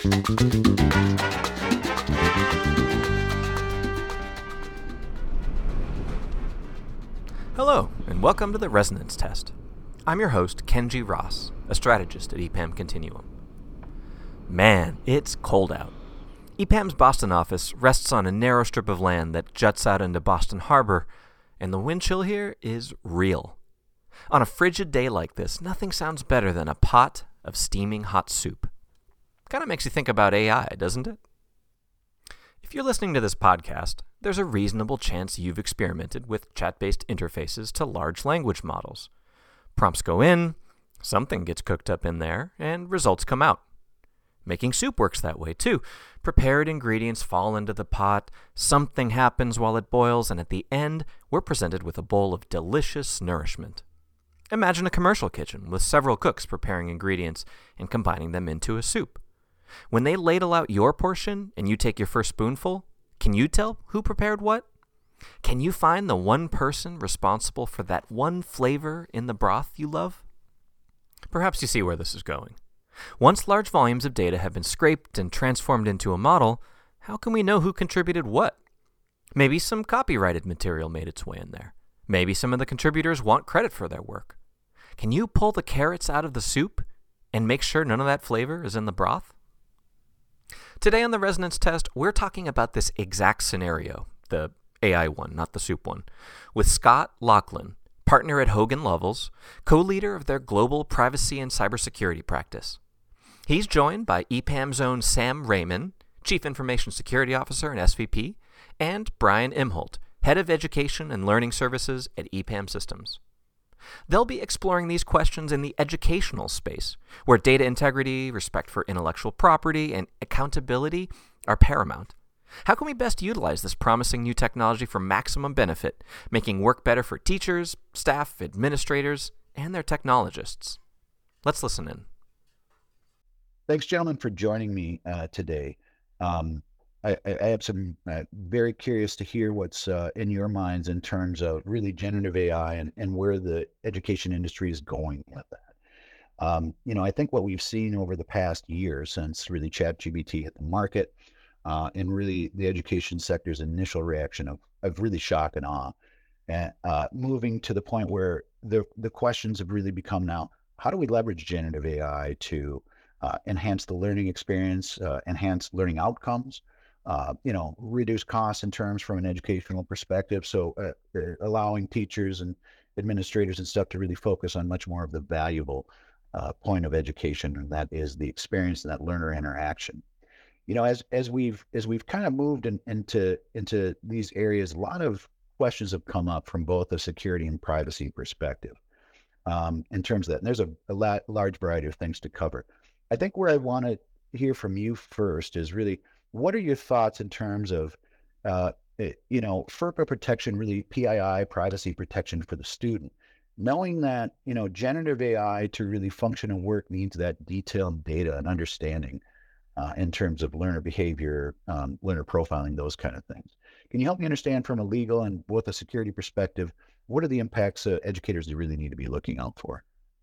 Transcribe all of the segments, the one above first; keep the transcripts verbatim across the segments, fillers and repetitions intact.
Hello, and welcome to the Resonance Test. I'm your host, Kenji Ross, a strategist at E P A M Continuum. Man, it's cold out. E P A M's Boston office rests on a narrow strip of land that juts out into Boston Harbor, and the wind chill here is real. On a frigid day like this, nothing sounds better than a pot of steaming hot soup. Kind of makes you think about A I, doesn't it? If you're listening to this podcast, there's a reasonable chance you've experimented with chat-based interfaces to large language models. Prompts go in, something gets cooked up in there, and results come out. Making soup works that way, too. Prepared ingredients fall into the pot, something happens while it boils, and at the end, we're presented with a bowl of delicious nourishment. Imagine a commercial kitchen with several cooks preparing ingredients and combining them into a soup. When they ladle out your portion and you take your first spoonful, can you tell who prepared what? Can you find the one person responsible for that one flavor in the broth you love? Perhaps you see where this is going. Once large volumes of data have been scraped and transformed into a model, how can we know who contributed what? Maybe some copyrighted material made its way in there. Maybe some of the contributors want credit for their work. Can you pull the carrots out of the soup and make sure none of that flavor is in the broth? Today on the Resonance Test, we're talking about this exact scenario, the A I one, not the soup one, with Scott Laughlin, partner at Hogan Lovells, co-leader of their global privacy and cybersecurity practice. He's joined by E P A M's own Sam Raymond, Chief Information Security Officer and S V P, and Brian Imholt, Head of Education and Learning Services at E P A M Systems. They'll be exploring these questions in the educational space, where data integrity, respect for intellectual property, and accountability are paramount. How can we best utilize this promising new technology for maximum benefit, making work better for teachers, staff, administrators, and their technologists? Let's listen in. Thanks, gentlemen, for joining me uh, today. Um, I, I have some uh, very curious to hear what's uh, in your minds in terms of really generative A I and, and where the education industry is going with that. Um, you know, I think what we've seen over the past year since really ChatGPT hit the market uh, and really the education sector's initial reaction of, of really shock and awe, and uh, moving to the point where the, the questions have really become now, how do we leverage generative A I to uh, enhance the learning experience, uh, enhance learning outcomes, Uh, you know, reduce costs in terms from an educational perspective. So uh, uh, allowing teachers and administrators and stuff to really focus on much more of the valuable uh, point of education, and that is the experience and that learner interaction. You know, as as we've as we've kind of moved in, into into these areas, a lot of questions have come up from both a security and privacy perspective um, in terms of that. And there's a, a lot, large variety of things to cover. I think where I want to hear from you first is really, what are your thoughts in terms of, uh, you know, FERPA protection, really P I I, privacy protection for the student, knowing that, you know, generative A I to really function and work needs that detailed data and understanding uh, in terms of learner behavior, um, learner profiling, those kind of things. Can you help me understand from a legal and both a security perspective, what are the impacts uh, educators really need to be looking out for?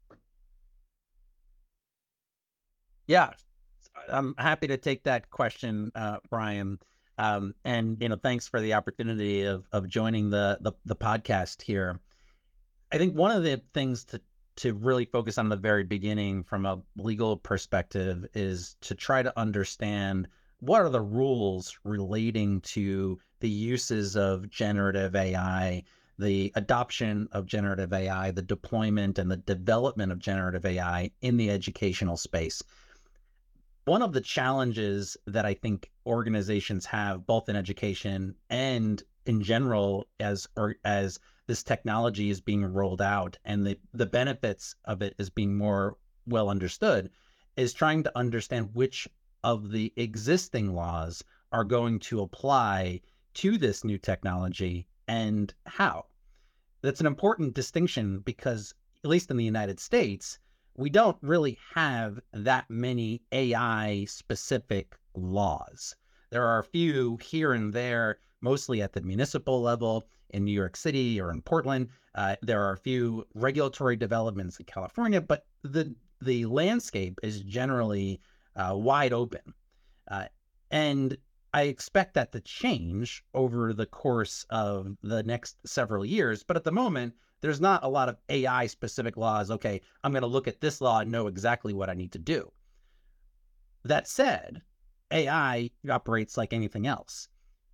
Yeah. I'm happy to take that question, uh, Brian. Um, and, you know, thanks for the opportunity of, of joining the, the, the podcast here. I think one of the things to, to really focus on the very beginning from a legal perspective is to try to understand what are the rules relating to the uses of generative A I, the adoption of generative A I, the deployment and the development of generative A I in the educational space. One of the challenges that I think organizations have, both in education and in general, as or as this technology is being rolled out and the, the benefits of it is being more well understood, is trying to understand which of the existing laws are going to apply to this new technology and how. That's an important distinction because, at least in the United States, we don't really have that many A I specific laws. There are a few here and there, mostly at the municipal level in New York City or in Portland. Uh, there are a few regulatory developments in California, but the the landscape is generally uh, wide open. Uh, and I expect that to change over the course of the next several years. But at the moment, there's not a lot of A I specific laws. Okay, I'm going to look at this law and know exactly what I need to do. That said, A I operates like anything else.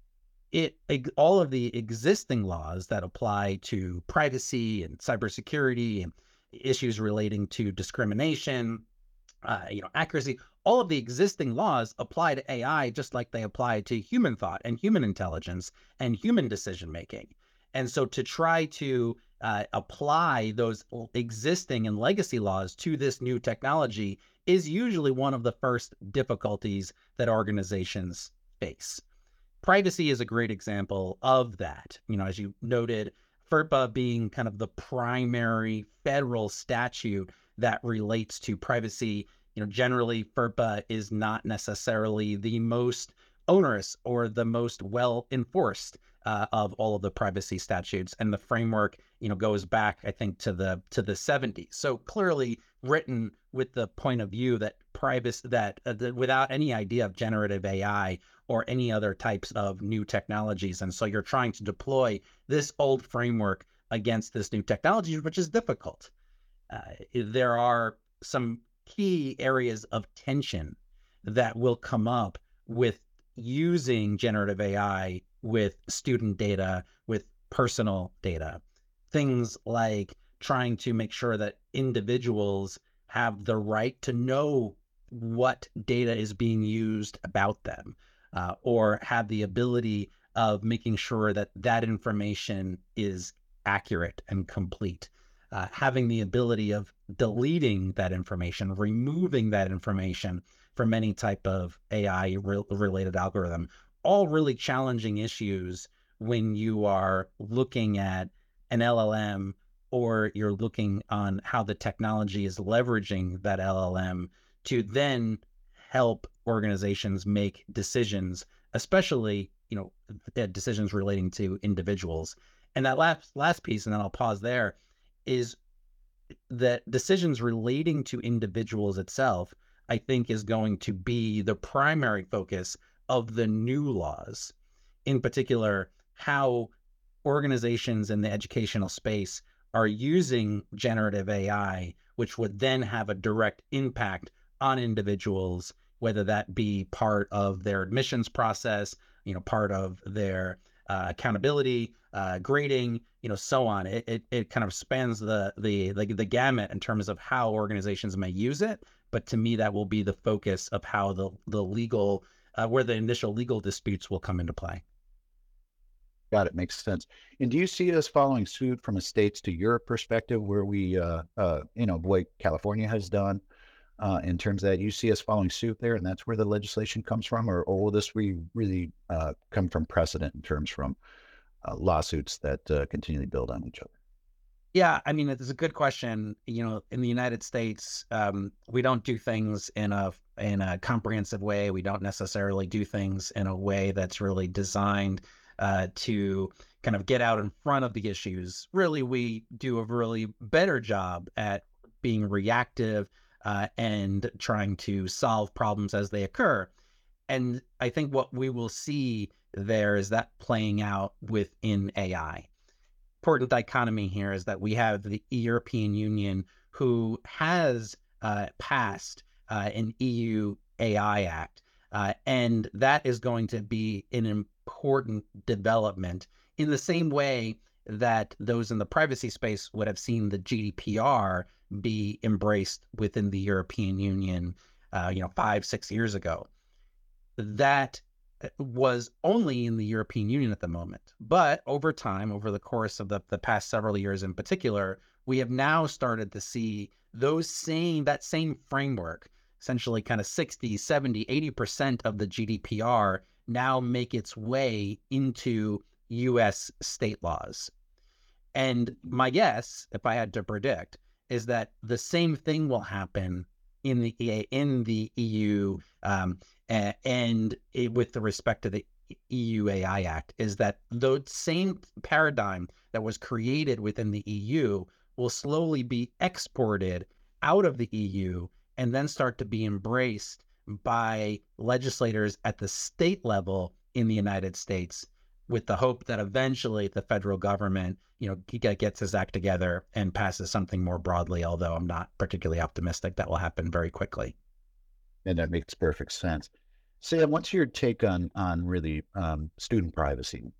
It all of the existing laws that apply to privacy and cybersecurity and issues relating to discrimination, uh, you know, accuracy, all of the existing laws apply to A I just like they apply to human thought and human intelligence and human decision making. And so to try to uh, apply those existing and legacy laws to this new technology is usually one of the first difficulties that organizations face. Privacy is a great example of that. You know, as you noted, FERPA being kind of the primary federal statute that relates to privacy. You know, generally FERPA is not necessarily the most onerous or the most well enforced uh, of all of the privacy statutes, and the framework, you know, goes back, I think, to the to the seventies. So clearly written with the point of view that privacy, that, uh, that without any idea of generative A I or any other types of new technologies, and so you're trying to deploy this old framework against this new technology, which is difficult. Uh, there are some key areas of tension that will come up with using generative A I with student data, with personal data. Things like trying to make sure that individuals have the right to know what data is being used about them, uh, or have the ability of making sure that that information is accurate and complete. Uh, having the ability of deleting that information, removing that information from any type of A I re- related algorithm, all really challenging issues when you are looking at an L L M, or you're looking on how the technology is leveraging that L L M to then help organizations make decisions, especially, you know, decisions relating to individuals. And that last last piece, and then I'll pause there, is that decisions relating to individuals itself, I think, is going to be the primary focus of the new laws. In particular, how organizations in the educational space are using generative A I, which would then have a direct impact on individuals, whether that be part of their admissions process, you know, part of their uh, accountability, uh, grading, you know, so on. It, it it kind of spans the the the the gamut in terms of how organizations may use it. But to me, that will be the focus of how the the legal, uh, where the initial legal disputes will come into play. Got it. Makes sense. And do you see us following suit from a states to Europe perspective, where we, uh, uh, you know, what California has done uh, in terms of that? You see us following suit there, and that's where the legislation comes from, or, or will this re- really uh, come from precedent in terms from uh, lawsuits that uh, continually build on each other? Yeah, I mean, it's a good question. You know, in the United States, um, we don't do things in a in a comprehensive way. We don't necessarily do things in a way that's really designed uh, to kind of get out in front of the issues. Really, we do a really better job at being reactive uh, and trying to solve problems as they occur. And I think what we will see there is that playing out within A I. Important dichotomy here is that we have the European Union, who has uh, passed uh, an E U A I Act, uh, and that is going to be an important development in the same way that those in the privacy space would have seen the G D P R be embraced within the European Union, uh, you know, five, six years ago. That was only in the European Union at the moment. But over time, over the course of the, the past several years in particular, we have now started to see those same, that same framework, essentially kind of sixty, seventy, eighty percent of the G D P R now make its way into U S state laws. And my guess, if I had to predict, is that the same thing will happen in the in the E U, um, and it, with the respect to the E U A I Act, is that the same paradigm that was created within the E U will slowly be exported out of the E U and then start to be embraced by legislators at the state level in the United States, with the hope that eventually the federal government, you know, gets his act together and passes something more broadly, although I'm not particularly optimistic that will happen very quickly. And that makes perfect sense. Sam, what's your take on on really um, student privacy?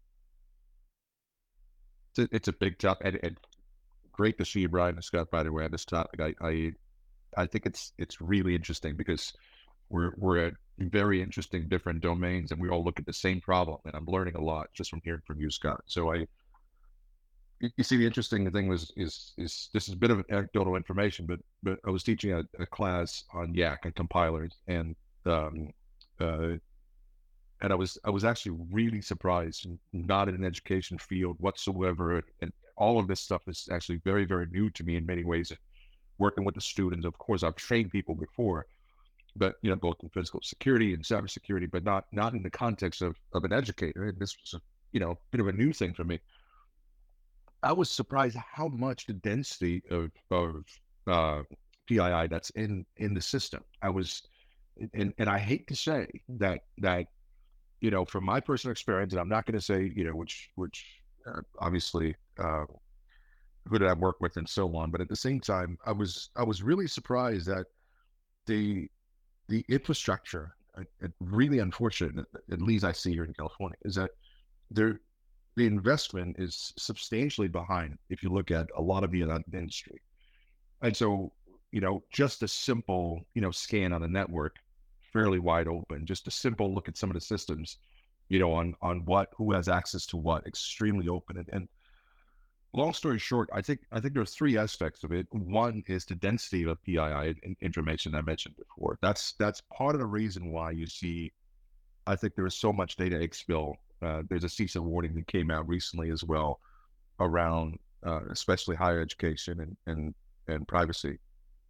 It's a, it's a big topic, and, and great to see you, Brian and Scott, by the way, on this topic. I, I I think it's it's really interesting because we're we're at very interesting different domains, and we all look at the same problem. And I'm learning a lot just from hearing from you, Scott. So I, you, you see, the interesting thing was is is this is a bit of anecdotal information, but but I was teaching a, a class on Yak and compilers, and um, uh, and I was I was actually really surprised, not in an education field whatsoever, and all of this stuff is actually very very new to me in many ways. Working with the students, of course, I've trained people before, but you know, both in physical security and cybersecurity, but not not in the context of of an educator. And this was a you know bit of a new thing for me. I was surprised how much the density of of uh, P I I that's in in the system. I was, and and I hate to say that that you know from my personal experience, and I'm not going to say you know which which uh, obviously. Uh, who did I work with and so on. But at the same time, I was I was really surprised that the the infrastructure, uh, uh, really unfortunate, at least I see here in California, is that there the investment is substantially behind if you look at a lot of the industry. And so, you know, just a simple, you know, scan on a network, fairly wide open, just a simple look at some of the systems, you know, on on what, who has access to what, extremely open. And, and long story short, I think I think there are three aspects of it. One is the density of P I I information I mentioned before. That's that's part of the reason why you see, I think there is so much data exfil. Uh, there's a CISA warning that came out recently as well around uh, especially higher education and, and and privacy.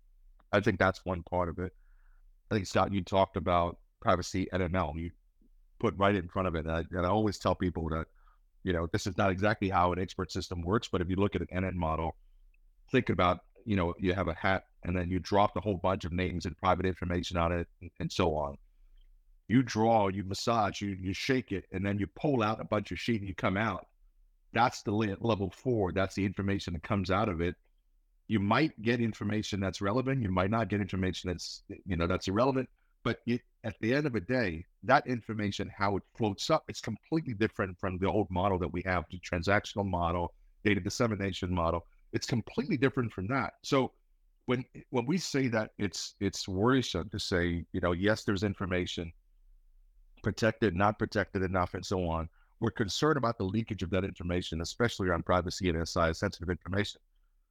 I think that's one part of it. I think, Scott, you talked about privacy and M L. You put right in front of it. And I, and I always tell people that, you know, this is not exactly how an expert system works, but if you look at an N N model, think about, you know, you have a hat and then you drop a whole bunch of names and private information on it and, and so on. You draw, you massage, you you shake it, and then you pull out a bunch of sheet and you come out. That's the level four. That's the information that comes out of it. You might get information that's relevant. You might not get information that's, you know, that's irrelevant. But it, at the end of the day, that information, how it floats up, it's completely different from the old model that we have, the transactional model, data dissemination model. It's completely different from that. So when when we say that it's it's worrisome to say, you know, yes, there's information, protected, not protected enough, and so on. We're concerned about the leakage of that information, especially around privacy and S I, sensitive information.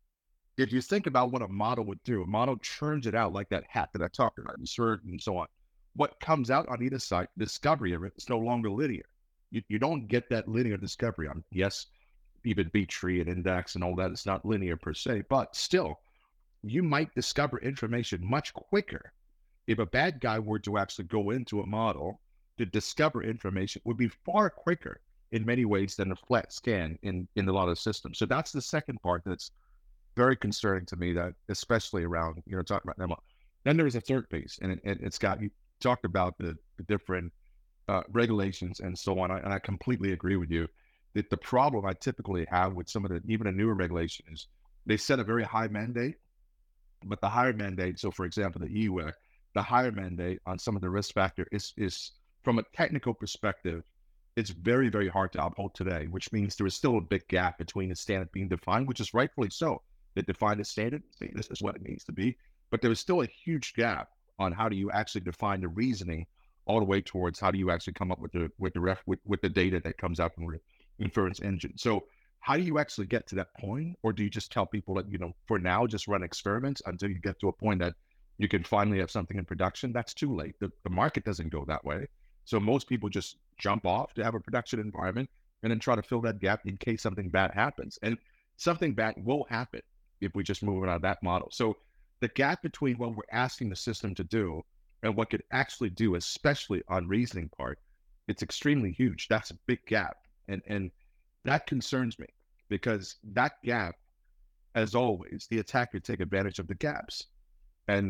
If you think about what a model would do, a model churns it out like that hat that I talked about, insert and so on. What comes out on either side, discovery of it, is no longer linear. You, you don't get that linear discovery. On yes, even B-tree and index and all that, it's not linear per se, but still, you might discover information much quicker. If a bad guy were to actually go into a model to discover information, would be far quicker in many ways than a flat scan in, in a lot of systems. So that's the second part that's very concerning to me, that especially around, you know, talking about M L. Then there's a third piece, and, it, and it's got, you talked about the, the different uh, regulations and so on. I, and I completely agree with you that the problem I typically have with some of the, even a newer regulation, is they set a very high mandate, but the higher mandate, so for example, the E U A C, the higher mandate on some of the risk factor is, is from a technical perspective, it's very, very hard to uphold today, which means there is still a big gap between the standard being defined, which is rightfully so. They define the standard, say this is what it needs to be, but there is still a huge gap on how do you actually define the reasoning all the way towards how do you actually come up with the with the ref with, with the data that comes out from the inference engine. So how do you actually get to that point? Or do you just tell people that, you know, for now, just run experiments until you get to a point that you can finally have something in production? That's too late. The, the market doesn't go that way. So most people just jump off to have a production environment and then try to fill that gap in case something bad happens. And something bad will happen if we just move it out of that model. So the gap between what we're asking the system to do and what could actually do, especially on reasoning part, it's extremely huge. That's a big gap. And, and that concerns me, because that gap, as always, the attacker take advantage of the gaps. And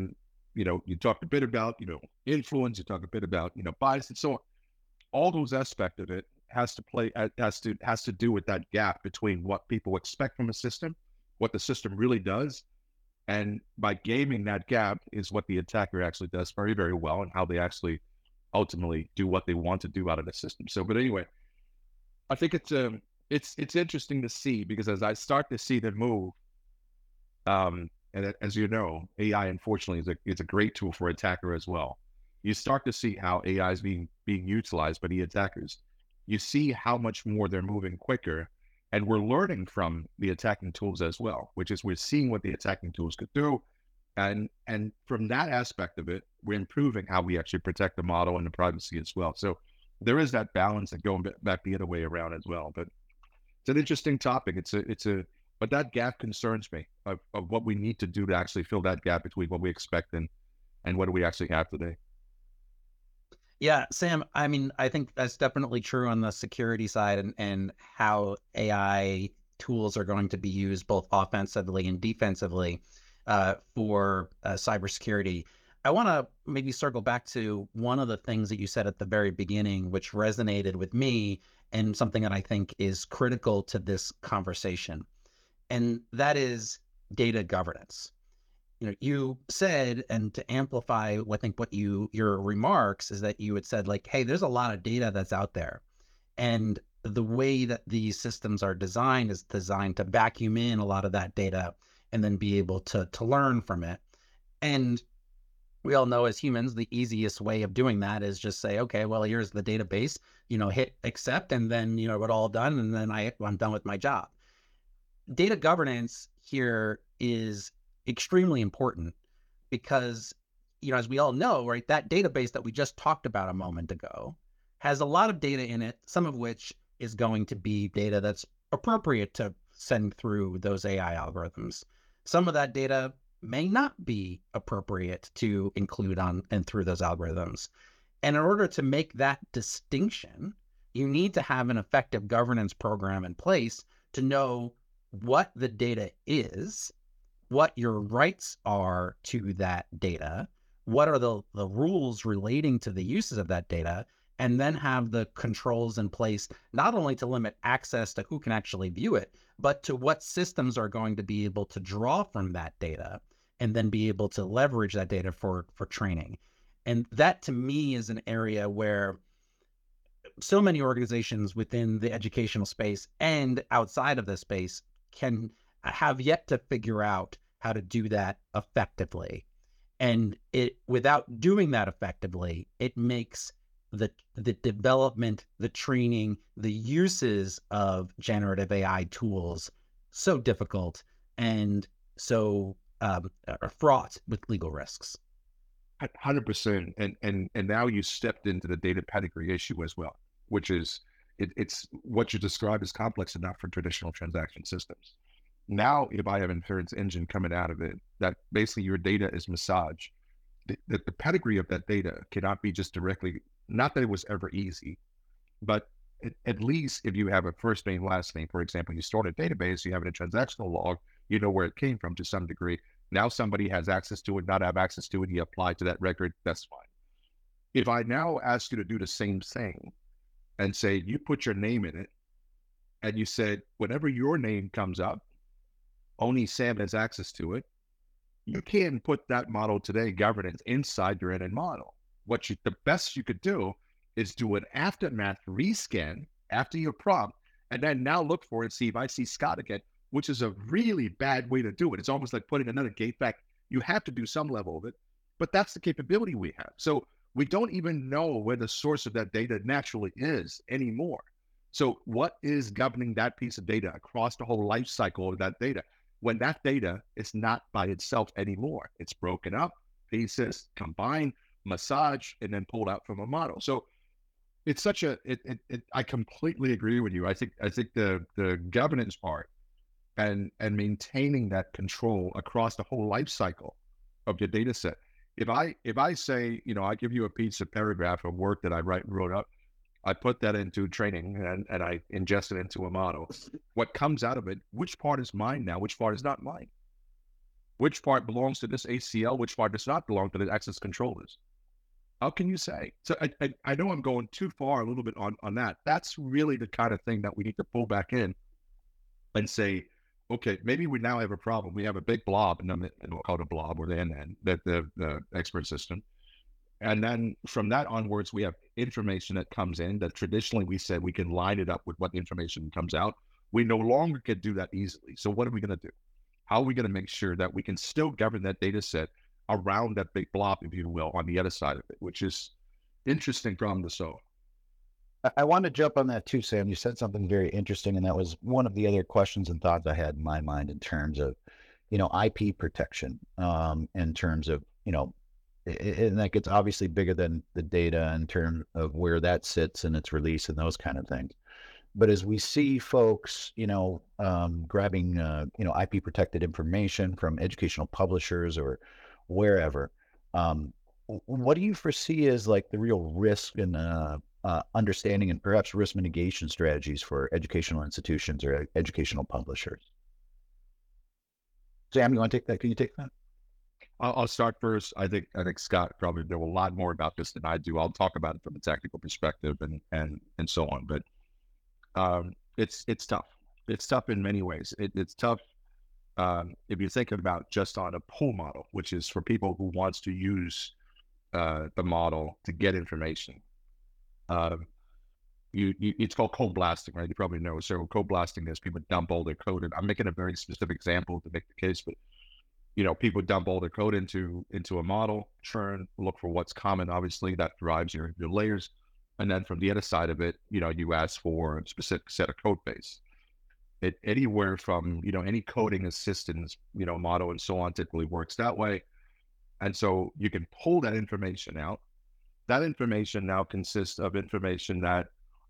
you know, you talked a bit about, you know, influence, you talk a bit about, you know, bias and so on. All those aspects of it has to play, has to, has to do with that gap between what people expect from a system, what the system really does. And by gaming that gap is what the attacker actually does very, very well, and how they actually ultimately do what they want to do out of the system. So, but anyway, I think it's, um, it's, it's interesting to see, because as I start to see the move, um, and as you know, A I, unfortunately, is a, it's a great tool for attacker as well. You start to see how A I is being, being utilized by the attackers. You see how much more they're moving quicker, and we're learning from the attacking tools as well, which is we're seeing what the attacking tools could do. And, and from that aspect of it, we're improving how we actually protect the model and the privacy as well. So there is that balance and going back the other way around as well. But it's an interesting topic. It's a, it's a, but that gap concerns me of, of what we need to do to actually fill that gap between what we expect and, and what do we actually have today. Yeah, Sam, I mean, I think that's definitely true on the security side, and, and how A I tools are going to be used both offensively and defensively uh, for uh, cybersecurity. I want to maybe circle back to one of the things that you said at the very beginning, which resonated with me and something that I think is critical to this conversation. And that is data governance. You know, you said, and to amplify, I think what you, your remarks is that you had said like, hey, there's a lot of data that's out there. And the way that these systems are designed is designed to vacuum in a lot of that data and then be able to, to learn from it. And we all know as humans, the easiest way of doing that is just say, okay, well, here's the database, you know, hit accept, and then, you know, it's all done. And then I, I'm done with my job. Data governance here is extremely important because, you know, as we all know, right, that database that we just talked about a moment ago has a lot of data in it, some of which is going to be data that's appropriate to send through those A I algorithms. Some of that data may not be appropriate to include on and through those algorithms. And in order to make that distinction, you need to have an effective governance program in place to know what the data is, what your rights are to that data, what are the, the rules relating to the uses of that data, and then have the controls in place, not only to limit access to who can actually view it, but to what systems are going to be able to draw from that data and then be able to leverage that data for, for training. And that to me is an area where so many organizations within the educational space and outside of the space can have yet to figure out how to do that effectively. And it, without doing that effectively, it makes the the development, the training, the uses of generative A I tools so difficult and so um, fraught with legal risks. one hundred percent. And, and, and now you stepped into the data pedigree issue as well, which is, it, it's what you described as complex enough for traditional transaction systems. Now, if I have an inference engine coming out of it, that basically your data is massaged, the, the, the pedigree of that data cannot be just directly, not that it was ever easy, but it, at least if you have a first name, last name, for example, you start a database, you have a transactional log, you know where it came from to some degree. Now somebody has access to it, not have access to it, you apply to that record, that's fine. If I now ask you to do the same thing and say, you put your name in it, and you said, whenever your name comes up, only Sam has access to it, you can put that model today governance inside your N N model. What you, the best you could do is do an aftermath rescan after your prompt, and then now look for it and see if I see Scott again, which is a really bad way to do it. It's almost like putting another gate back. You have to do some level of it, but that's the capability we have. So we don't even know where the source of that data naturally is anymore. So what is governing that piece of data across the whole life cycle of that data? When that data is not by itself anymore, it's broken up, pieces, combined, massage, and then pulled out from a model. So it's such a, it, it, it, I completely agree with you. I think, I think the, the governance part and, and maintaining that control across the whole life cycle of your data set. If I, if I say, you know, I give you a piece of paragraph of work that I write, wrote up, I put that into training and, and I ingest it into a model. What comes out of it, which part is mine now, which part is not mine? which part belongs to this A C L, which part does not belong to the access controllers? How can you say? So I, I, I know I'm going too far a little bit on, on that. That's really the kind of thing that we need to pull back in and say, okay, maybe we now have a problem. We have a big blob, and we'll call it a blob, or the N N, the, the, the expert system. And then from that onwards, we have information that comes in that traditionally we said we can line it up with what information comes out. We no longer can do that easily. So what are we going to do? How are we going to make sure that we can still govern that data set around that big blob, if you will, on the other side of it, which is interesting problem to solve. I, I want to jump on that too, Sam. You said something very interesting, and that was one of the other questions and thoughts I had in my mind in terms of, you know, I P protection, um, in terms of, you know, and that gets obviously bigger than the data in terms of where that sits and its release and those kind of things. But as we see folks, you know, um, grabbing, uh, you know, I P protected information from educational publishers or wherever, um, what do you foresee as like the real risk and uh, uh, understanding and perhaps risk mitigation strategies for educational institutions or educational publishers? Sam, you want to take that? Can you take that? I'll, I'll start first. I think I think Scott probably know a lot more about this than I do. I'll talk about it from a technical perspective and and and so on. But um, it's it's tough. It's tough in many ways. It, it's tough um, if you think about just on a pull model, which is for people who wants to use uh, the model to get information. Um, you, you it's called code blasting, right? You probably know. So code blasting is people dump all their code. And I'm making a very specific example to make the case, but you know, people dump all their code into into a model, churn, look for what's common. Obviously, that drives your your layers, and then from the other side of it, you know, you ask for a specific set of code base. It anywhere from you know any coding assistance, you know, model and so on typically works that way, and so you can pull that information out. That information now consists of information that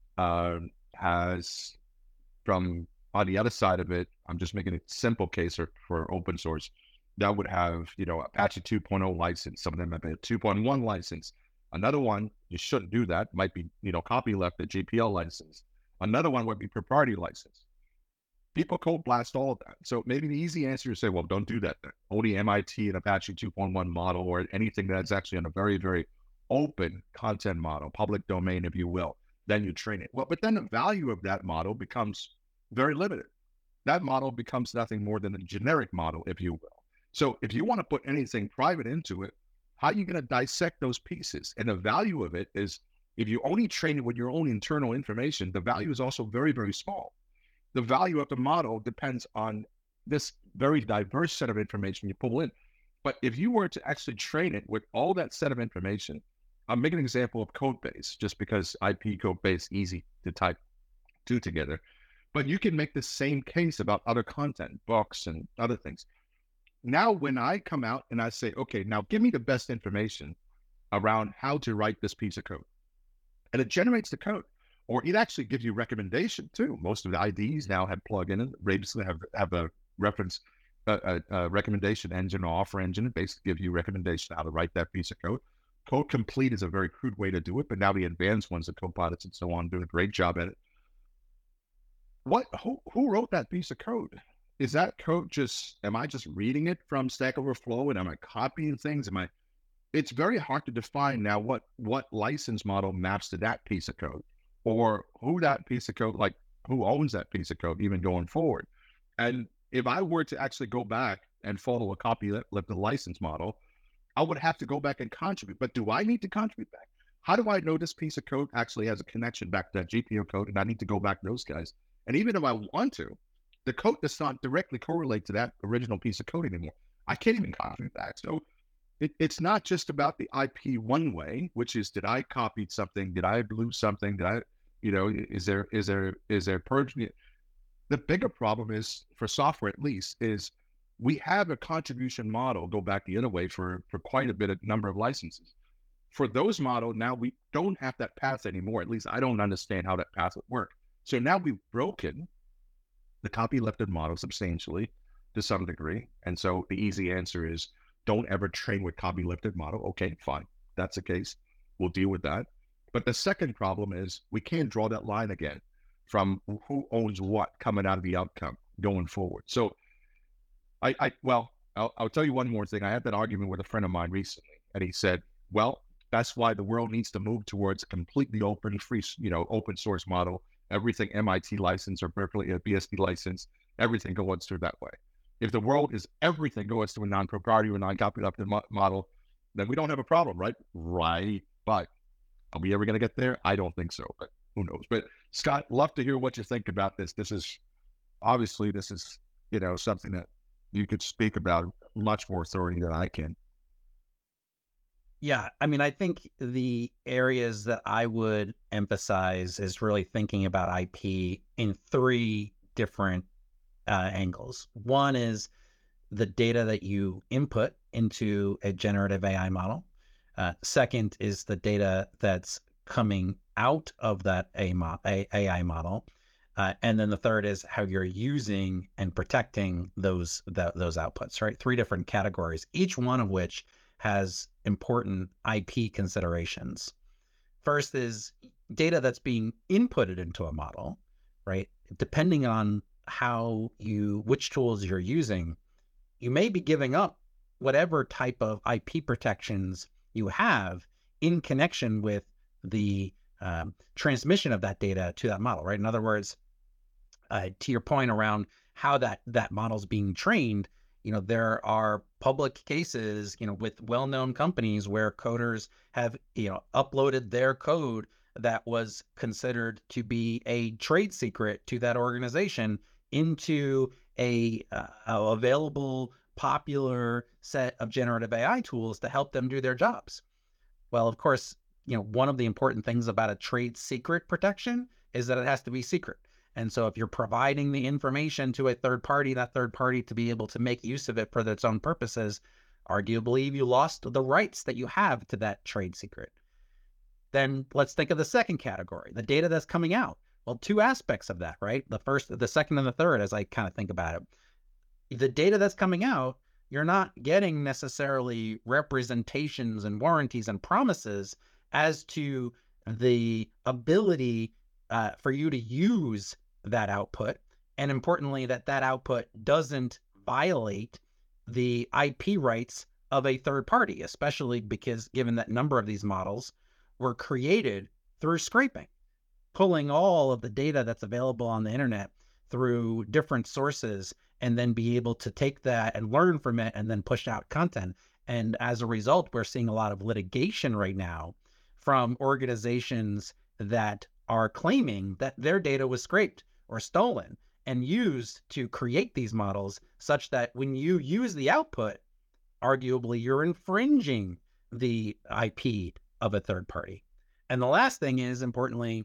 uh, has from on the other side of it. I'm just making a simple case for, for open source. That would have, you know, Apache two point oh license. Some of them have a two point one license. Another one, you shouldn't do that. Might be, you know, copyleft, the G P L license. Another one would be proprietary license. People code blast all of that. So maybe the easy answer is say, well, don't do that then. Only M I T and Apache two point one model or anything that's actually on a very, very open content model, public domain, if you will. Then you train it. Well, but then the value of that model becomes very limited. That model becomes nothing more than a generic model, if you will. So if you want to put anything private into it, how are you going to dissect those pieces? And the value of it is, if you only train it with your own internal information, the value is also very, very small. The value of the model depends on this very diverse set of information you pull in. But if you were to actually train it with all that set of information, I'll make an example of code base, just because I P code base easy to type two together. But you can make the same case about other content, books and other things. Now, when I come out and I say, okay, now give me the best information around how to write this piece of code. And it generates the code, or it actually gives you recommendation too. Most of the I Ds now have plug-in and basically have, have a reference, a, a, a recommendation engine or offer engine. It basically gives you recommendation how to write that piece of code. Code Complete is a very crude way to do it, but now the advanced ones, the Copilots and so on, do a great job at it. What, who, who wrote that piece of code? Is that code just, am I just reading it from Stack Overflow and am I copying things? Am I, it's very hard to define now what, what license model maps to that piece of code, or who that piece of code, like who owns that piece of code even going forward. And if I were to actually go back and follow a copyleft the license model, I would have to go back and contribute. But do I need to contribute back? How do I know this piece of code actually has a connection back to that G P O code and I need to go back to those guys? And even if I want to, the code does not directly correlate to that original piece of code anymore. I can't even contribute back. So it, it's not just about the I P one way, which is, did I copy something? Did I lose something? Did I, you know, is there, is there, is there purging? The bigger problem is, for software at least, is we have a contribution model, go back the other way, for, for quite a bit of number of licenses. For those models, now we don't have that path anymore. At least I don't understand how that path would work. So now we've broken the copylefted model substantially to some degree. And so the easy answer is, don't ever train with copylefted model. Okay, fine. That's the case. We'll deal with that. But the second problem is we can't draw that line again from who owns what coming out of the outcome going forward. So I, I well, I'll, I'll tell you one more thing. I had that argument with a friend of mine recently, and he said, well, that's why the world needs to move towards a completely open, free, you know, open source model. Everything M I T license or Berkeley uh, B S D license, everything goes through that way. If the world is everything goes to a non-proprietary or non-copyleft mo- model, then we don't have a problem, right? Right. But are we ever going to get there? I don't think so, but who knows? But Scott, love to hear what you think about this. This is obviously this is, you know, something that you could speak about much more authority than I can. Yeah, I mean, I think the areas that I would emphasize is really thinking about I P in three different uh, angles. One is the data that you input into a generative A I model. Uh, second is the data that's coming out of that A I model. Uh, and then the third is how you're using and protecting those that, those outputs, right? Three different categories, each one of which has important I P considerations. First is data that's being inputted into a model, right? Depending on how you, which tools you're using, you may be giving up whatever type of I P protections you have in connection with the um, transmission of that data to that model, right? In other words, uh, to your point around how that, that model's being trained, you know, there are public cases, you know, with well-known companies where coders have, you know, uploaded their code that was considered to be a trade secret to that organization into a uh, available, popular set of generative A I tools to help them do their jobs. Well, of course, you know, one of the important things about a trade secret protection is that it has to be secret. And so if you're providing the information to a third party, that third party to be able to make use of it for its own purposes, arguably you lost the rights that you have to that trade secret. Then let's think of the second category, the data that's coming out. Well, two aspects of that, right? The first, the second, and the third, as I kind of think about it. The data that's coming out, you're not getting necessarily representations and warranties and promises as to the ability uh, for you to use that output, and importantly, that that output doesn't violate the I P rights of a third party, especially because given that number of these models were created through scraping, pulling all of the data that's available on the internet through different sources, and then be able to take that and learn from it and then push out content. And as a result, we're seeing a lot of litigation right now from organizations that are claiming that their data was scraped or stolen and used to create these models, such that when you use the output, arguably you're infringing the I P of a third party. And the last thing is, importantly,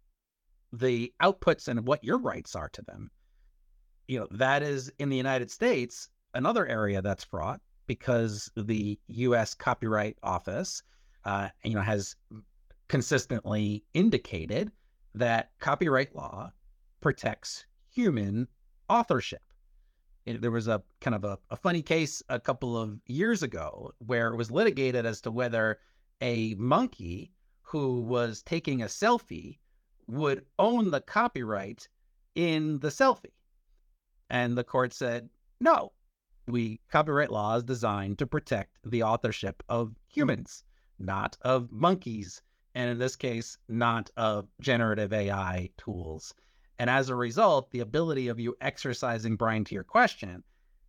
the outputs and what your rights are to them. You know, that is in the United States, another area that's fraught, because the U S Copyright Office, uh, you know, has consistently indicated that copyright law protects human authorship. It, there was a kind of a, a funny case a couple of years ago where it was litigated as to whether a monkey who was taking a selfie would own the copyright in the selfie. And the court said, no, we copyright law is designed to protect the authorship of humans, not of monkeys. And in this case, not of generative A I tools. And as a result, the ability of you exercising, Brian, to your question,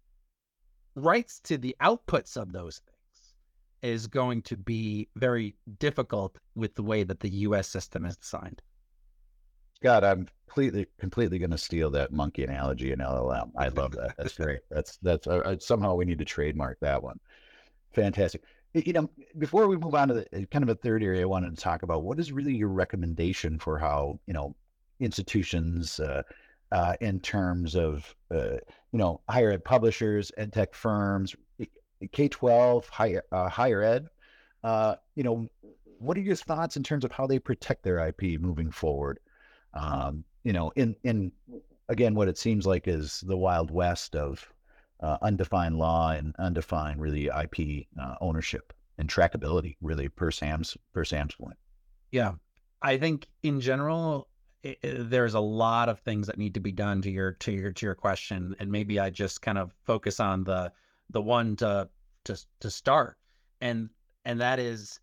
rights to the outputs of those things is going to be very difficult with the way that the U S system is designed. Scott, I'm completely, completely going to steal that monkey analogy in L L M. I love that. That's great. That's, that's, uh, somehow we need to trademark that one. Fantastic. You know, before we move on to the kind of a third area I wanted to talk about, what is really your recommendation for how, you know, institutions uh, uh, in terms of, uh, you know, higher ed publishers, ed tech firms, K twelve, higher, uh, higher ed, uh, you know, what are your thoughts in terms of how they protect their I P moving forward? Um, you know, in, in, again, what it seems like is the Wild West of uh, undefined law and undefined really I P uh, ownership and trackability, really, per Sam's, per Sam's point. Yeah, I think in general, it, it, there's a lot of things that need to be done to your, to your, to your question. And maybe I just kind of focus on the, the one to to to start, and and that is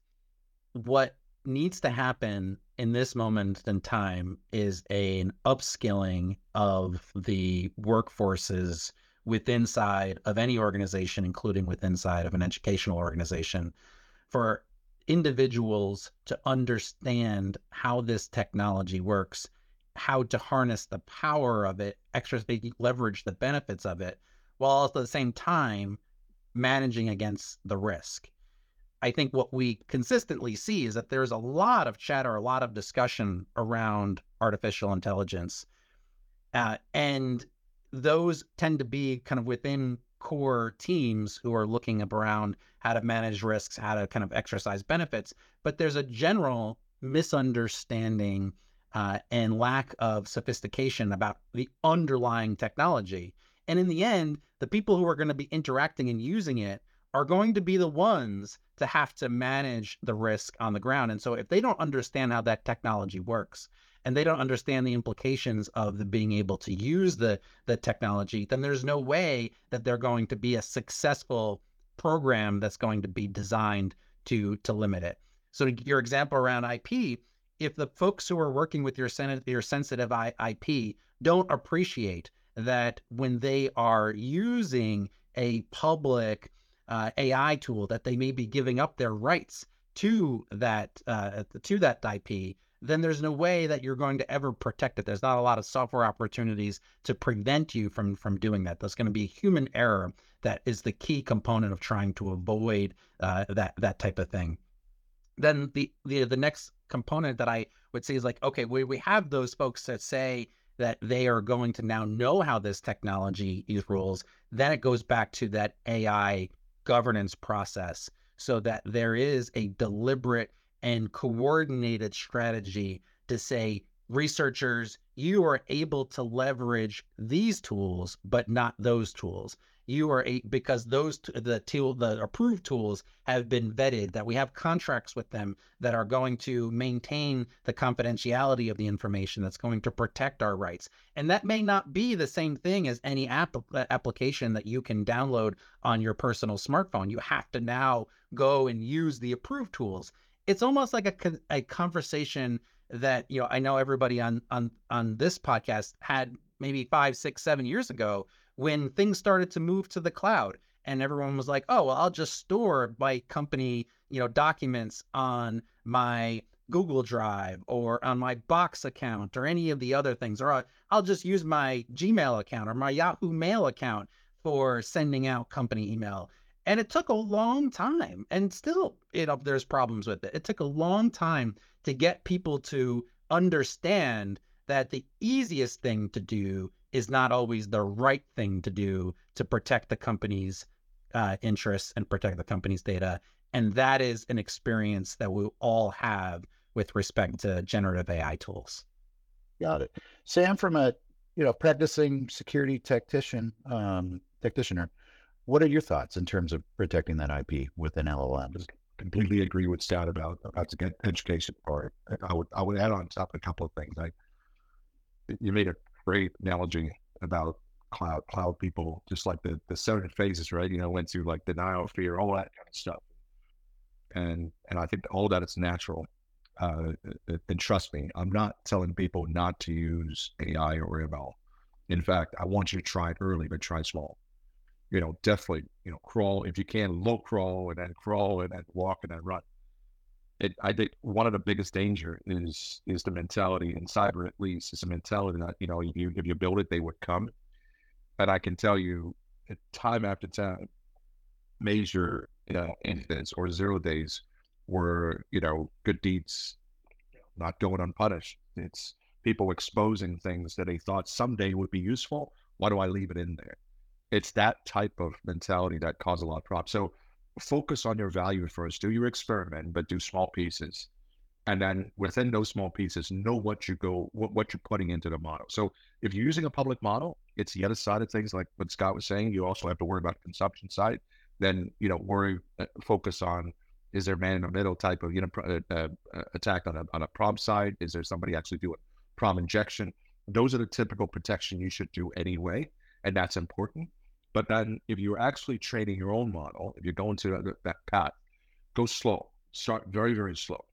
what needs to happen in this moment in time is a, an upskilling of the workforces within inside of any organization, including within inside of an educational organization, for individuals to understand how this technology works, how to harness the power of it, exercise, leverage the benefits of it, while at the same time managing against the risk. I think what we consistently see is that there's a lot of chatter, a lot of discussion around artificial intelligence. Uh, and those tend to be kind of within core teams who are looking around how to manage risks, how to kind of exercise benefits. But there's a general misunderstanding uh, and lack of sophistication about the underlying technology. And in the end, the people who are going to be interacting and using it are going to be the ones to have to manage the risk on the ground. And so if they don't understand how that technology works, and they don't understand the implications of the being able to use the, the technology, then there's no way that they're going to be a successful program that's going to be designed to, to limit it. So your example around I P, if the folks who are working with your, sen- your sensitive I P don't appreciate that when they are using a public Uh, A I tool, that they may be giving up their rights to that uh, to that I P, then there's no way that you're going to ever protect it. There's not a lot of software opportunities to prevent you from from doing that. There's going to be human error that is the key component of trying to avoid uh, that that type of thing. Then the, the the next component that I would say is like, okay, we we have those folks that say that they are going to now know how this technology rules. Then it goes back to that A I governance process, so that there is a deliberate and coordinated strategy to say, researchers, you are able to leverage these tools, but not those tools. You are a, because those the tool the approved tools have been vetted, that we have contracts with them that are going to maintain the confidentiality of the information, that's going to protect our rights. And that may not be the same thing as any app application that you can download on your personal smartphone. You have to now go and use the approved tools. It's almost like a, a conversation that, you know, I know everybody on on on this podcast had maybe five, six, seven years ago, when things started to move to the cloud, and everyone was like, oh, well, I'll just store my company, you know, documents on my Google Drive or on my Box account or any of the other things, or I'll just use my Gmail account or my Yahoo Mail account for sending out company email. And it took a long time, and still, you know, there's problems with it. It took a long time to get people to understand that the easiest thing to do is not always the right thing to do to protect the company's uh, interests and protect the company's data. And that is an experience that we all have with respect to generative A I tools. Got it. Sam, from a you know practicing security tactician um, practitioner, what are your thoughts in terms of protecting that I P within L L Ms? Completely agree with Stan about about the education part. I would I would add on top a couple of things. I you made a great analogy about cloud cloud people, just like the the seven phases, right? You know, went through like denial, fear, all that kind of stuff. And and I think all that is natural. Uh, and trust me, I'm not telling people not to use A I or M L. In fact, I want you to try it early, but try small. You know, definitely, you know, crawl if you can, low crawl and then crawl and then walk and then run. It, I think one of the biggest danger is is the mentality in cyber, at least, is the mentality that, you know, if you if you build it, they would come. And I can tell you, time after time, major you know, incidents or zero days were, you know, good deeds not going unpunished. It's people exposing things that they thought someday would be useful. Why do I leave it in there? It's that type of mentality that caused a lot of problems. So focus on your value first. Do your experiment, but do small pieces. And then within those small pieces, know what you go, what, what you're putting into the model. So if you're using a public model, it's the other side of things, like what Scott was saying. You also have to worry about the consumption side. Then, you know, worry, uh, focus on, is there man in the middle type of, you know, uh, uh, attack on a, on a prompt side? Is there somebody actually doing prompt injection? Those are the typical protection you should do anyway. And that's important. But then if you're actually training your own model, if you're going to that, that path, go slow, start very, very slow.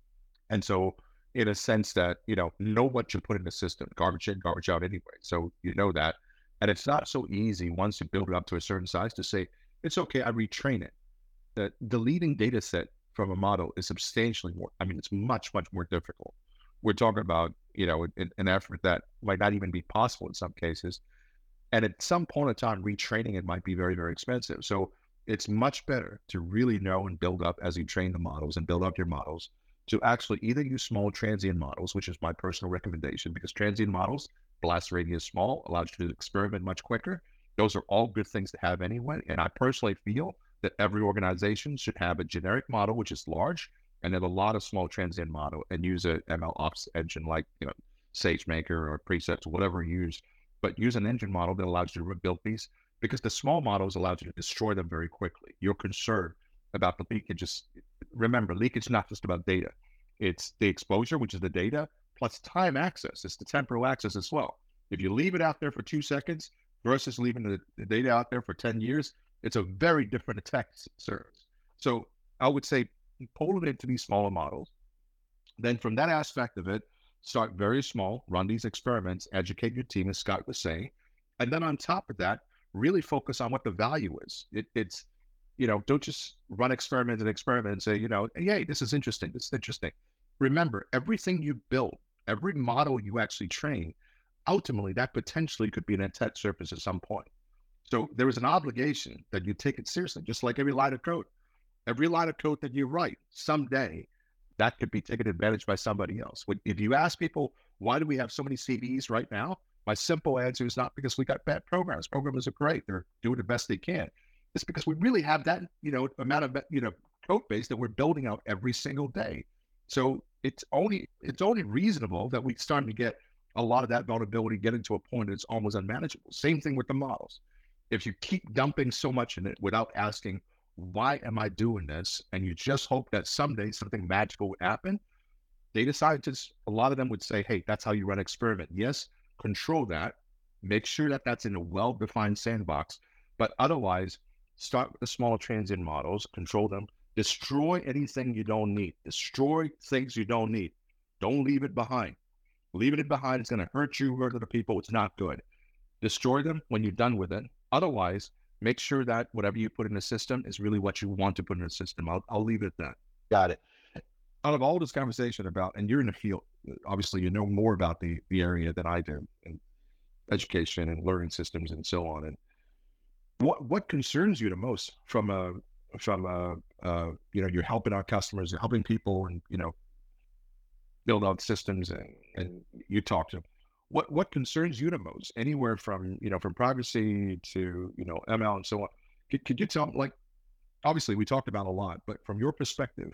And so in a sense that, you know, know what you put in the system, garbage in, garbage out anyway. So you know that. And it's not so easy once you build it up to a certain size to say, it's okay, I retrain it. The deleting data set from a model is substantially more, I mean, it's much, much more difficult. We're talking about, you know, an, an effort that might not even be possible in some cases. And at some point in time, retraining it might be very, very expensive. So it's much better to really know and build up as you train the models and build up your models to actually either use small transient models, which is my personal recommendation, because transient models, blast radius small, allows you to experiment much quicker. Those are all good things to have anyway. And I personally feel that every organization should have a generic model, which is large, and then a lot of small transient model and use a M L ops engine like, you know, SageMaker or Precepts or whatever you use, but use an engine model that allows you to rebuild these, because the small models allows you to destroy them very quickly. You're concerned about the leakage. Just remember, leakage is not just about data. It's the exposure, which is the data, plus time access. It's the temporal access as well. If you leave it out there for two seconds versus leaving the, the data out there for ten years, it's a very different attack surface. So I would say pull it into these smaller models. Then from that aspect of it, start very small, run these experiments, educate your team, as Scott was saying. And then on top of that, really focus on what the value is. It, it's, you know, don't just run experiment and experiment and say, you know, hey, this is interesting. This is interesting. Remember, everything you build, every model you actually train, ultimately that potentially could be an attack surface at some point. So there is an obligation that you take it seriously, just like every line of code. Every line of code that you write, someday that could be taken advantage by somebody else. If you ask people, why do we have so many C Vs right now? My simple answer is not because we got bad programs. Programmers are great. They're doing the best they can. It's because we really have that, you know, amount of, you know, code base that we're building out every single day. So it's only, it's only reasonable that we're starting to get a lot of that vulnerability getting to a point that's almost unmanageable. Same thing with the models. If you keep dumping so much in it without asking, why am I doing this? And you just hope that someday something magical would happen. Data scientists, a lot of them would say, hey, that's how you run an experiment. Yes, control that. Make sure that that's in a well-defined sandbox. But otherwise, start with the smaller transient models, control them, destroy anything you don't need. Destroy things you don't need. Don't leave it behind. Leaving it behind is going to hurt you, hurt other people. It's not good. Destroy them when you're done with it. Otherwise, make sure that whatever you put in the system is really what you want to put in the system. I'll, I'll leave it at that. Got it. Out of all this conversation about, and you're in the field, obviously you know more about the, the area than I do, and education and learning systems and so on. And what what concerns you the most from a from a uh, you know, you're helping our customers, you're helping people, and you know, build out systems, and and you talk to them. What what concerns you the most? Anywhere from, you know, from privacy to, you know, M L and so on. Could, could you tell, like, obviously we talked about a lot, but from your perspective,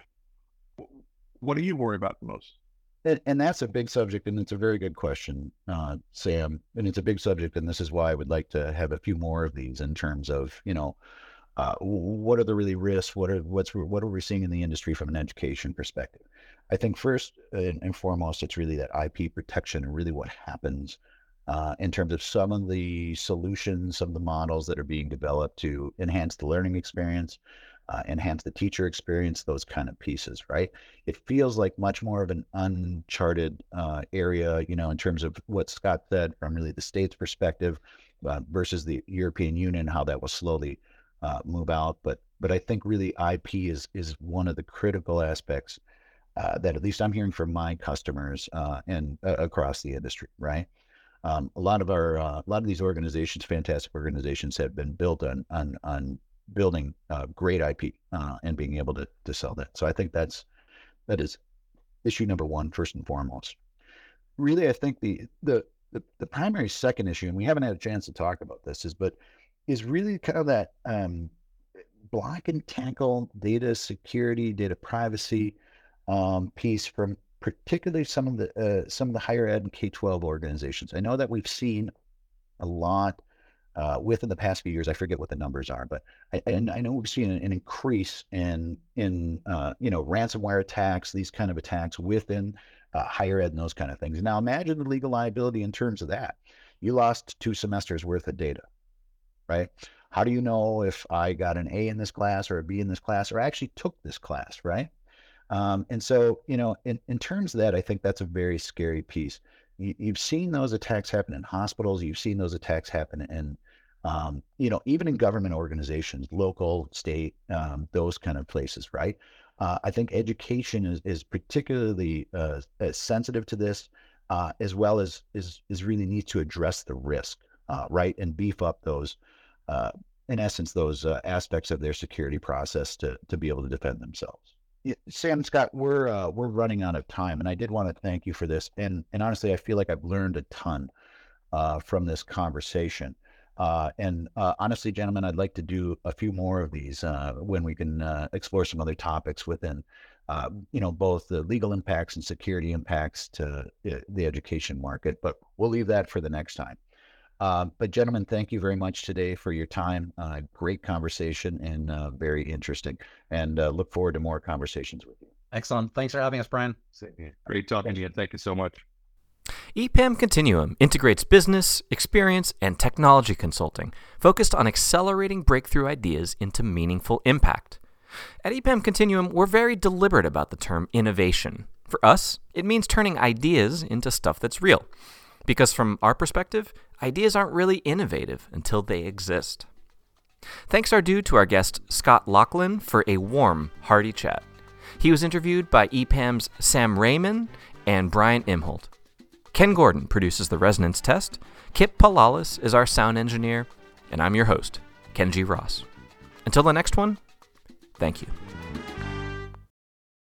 what do you worry about the most? And, and that's a big subject, and it's a very good question, uh, Sam. And it's a big subject, and this is why I would like to have a few more of these in terms of, you know, uh, what are the really risks? What are what's what are we seeing in the industry from an education perspective? I think first and, and foremost, it's really that I P protection and really what happens uh, in terms of some of the solutions, some of the models that are being developed to enhance the learning experience, uh, enhance the teacher experience, those kind of pieces, right? It feels like much more of an uncharted uh, area, you know, in terms of what Scott said from really the state's perspective uh, versus the European Union, how that will slowly uh, move out. But but I think really I P is is one of the critical aspects Uh, that at least I'm hearing from my customers uh, and uh, across the industry, right? Um, a lot of our, uh, a lot of these organizations, fantastic organizations, have been built on on on building uh, great I P uh, and being able to to sell that. So I think that's that is issue number one, first and foremost. Really, I think the the the, the primary second issue, and we haven't had a chance to talk about this, is but is really kind of that um, block and tackle data security, data privacy. Um, piece from particularly some of the uh, some of the higher ed and K twelve organizations. I know that we've seen a lot uh, within the past few years. I forget what the numbers are, but I, and I know we've seen an, an increase in in uh, you know, ransomware attacks, these kind of attacks within uh, higher ed and those kind of things. Now imagine the legal liability in terms of that. You lost two semesters worth of data, right? How do you know if I got an A in this class or a B in this class, or I actually took this class, right? Um, and so, you know, in, in terms of that, I think that's a very scary piece. You, you've seen those attacks happen in hospitals. You've seen those attacks happen in, um, you know, even in government organizations, local, state, um, those kind of places, right? Uh, I think education is, is particularly uh, sensitive to this, uh, as well as is, is really needs to address the risk, uh, right? And beef up those, uh, in essence, those uh, aspects of their security process to, to be able to defend themselves. Yeah, Sam, Scott, we're uh, we're running out of time, and I did want to thank you for this. And and honestly, I feel like I've learned a ton uh, from this conversation. Uh, and uh, honestly, gentlemen, I'd like to do a few more of these uh, when we can uh, explore some other topics within, uh, you know, both the legal impacts and security impacts to the education market. But we'll leave that for the next time. Uh, but gentlemen, thank you very much today for your time. Uh, great conversation and uh, very interesting. And uh, look forward to more conversations with you. Excellent. Thanks for having us, Brian. Great talking to you. Thank you so much. E PAM Continuum integrates business, experience, and technology consulting focused on accelerating breakthrough ideas into meaningful impact. At E PAM Continuum, we're very deliberate about the term innovation. For us, it means turning ideas into stuff that's real. Because from our perspective, ideas aren't really innovative until they exist. Thanks are due to our guest, Scott Laughlin, for a warm, hearty chat. He was interviewed by E PAM's Sam Raymond and Brian Imholt. Ken Gordon produces the Resonance Test, Kip Palalis is our sound engineer, and I'm your host, Kenji Ross. Until the next one, thank you.